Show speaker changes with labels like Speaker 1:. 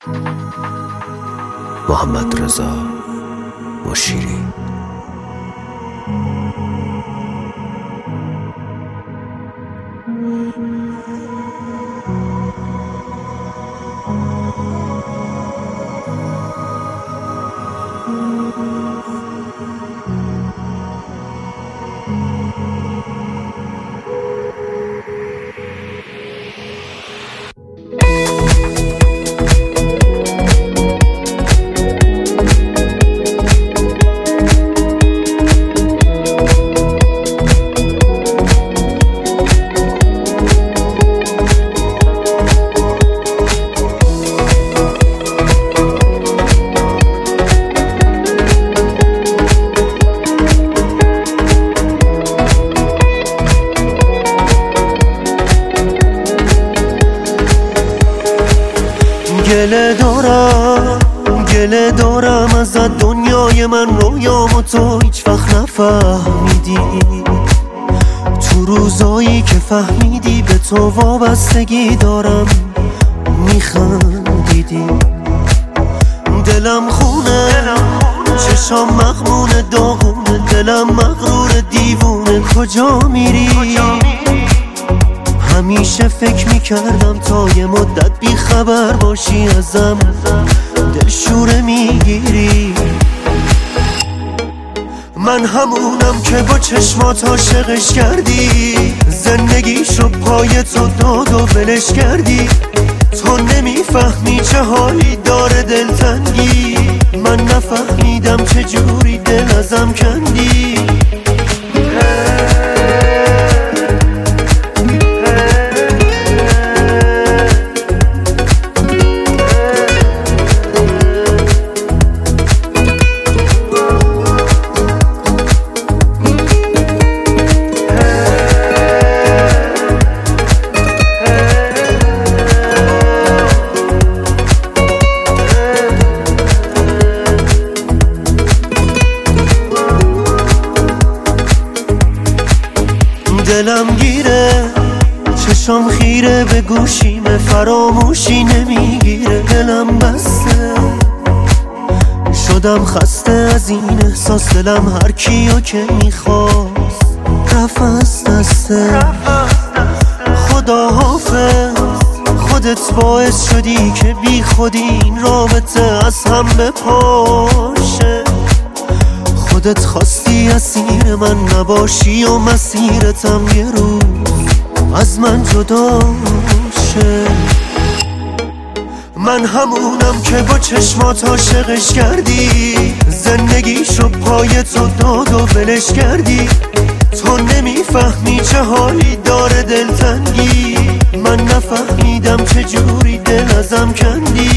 Speaker 1: محمد رضا مشیری. گله دارم ازت دنیای من، رویامو تو هیچ وقت نفهمیدی. تو روزایی که فهمیدی به تو وابستگی دارم میخندیدی. دلم خونه، چشام مغمونه، داغونه، دلم مغرور دیوونه. کجا میری؟ همیشه فکر میکردم تا یه مدت بی خبر باشی ازم، دلشوره میگیری. من همونم که با چشمات عاشقش کردی، زندگیشو پای تو داد و ولش کردی. تو نمیفهمی چه حالی داره دلتنگی، من نفهمیدم چه جوری دل ازم کندی. دلم گیره، چشم خیره، به گوشیم فراموشی نمیگیره. دلم بسته، شدم خسته از این احساس. دلم هر کیو که میخواست رفت از دسته. خدا حافظ، خودت باعث شدی که بی خودی این رابطه از هم بپاشه. خودت خواستی اسیر من نباشی و مسیرتم یه روز از من جدا شه. من همونم که با چشمات عاشقش کردی، زندگیشو پای تو داد و ولش کردی. تو نمیفهمی چه حالی داره دلتنگی، من نفهمیدم چه جوری دل ازم کندی.